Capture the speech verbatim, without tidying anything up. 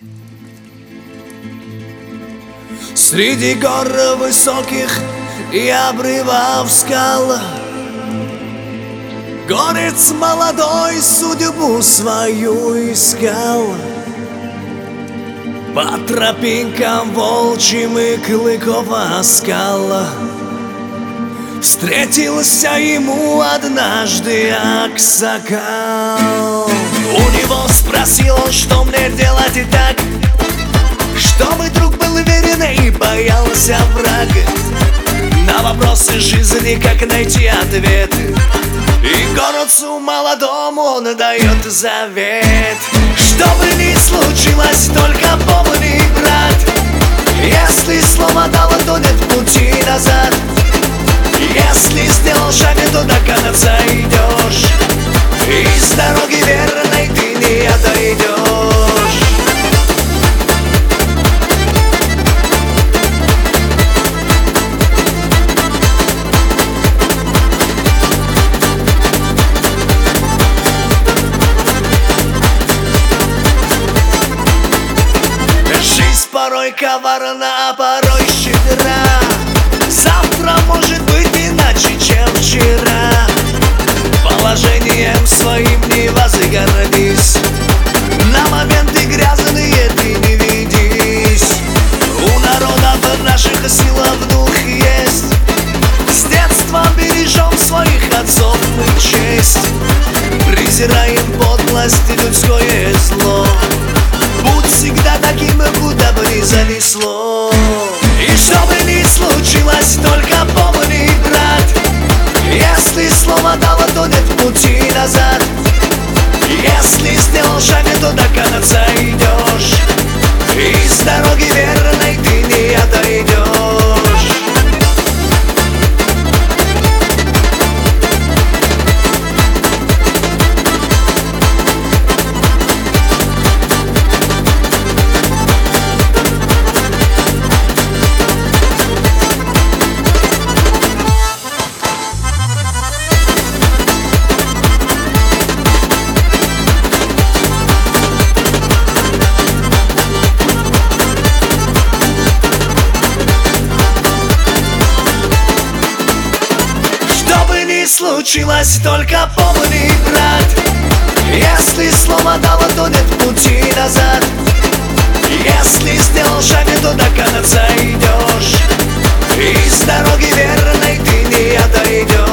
Среди гор высоких и обрывов скал горец молодой судьбу свою искал. По тропинкам волчьим и клыков оскал встретился ему однажды аксакал. У него спросил он, что мне делать и так, чтобы друг был верен и боялся враг. На вопросы жизни как найти ответ, и горцу молодому он дает завет. Что бы ни случилось, только помни, брат, если слово дало, то нет пути назад. Если сделал шаг, то до конца идешь, и с дороги верной ты не отойдешь. Жизнь порой коварна, а порой щедра. Завтра может быть иначе, чем вчера. Положением своим не возгордись, на моменты грязные ты не ведись. У народов наших сила в дух есть, с детства бережем своих отцов мы честь. Презираем подлость и людское зло, будь всегда таким, куда бы ни занесло. И что бы ни случилось, только помни, брат, если слово дало, то нет пути назад. Если сделал шаг, то до конца идешь, и с дороги верной ты не отойдешь. Случилось, только помни, брат, если слово дало, то нет пути назад. Если сделал шаг, то до конца идешь, и с дороги верной ты не отойдешь.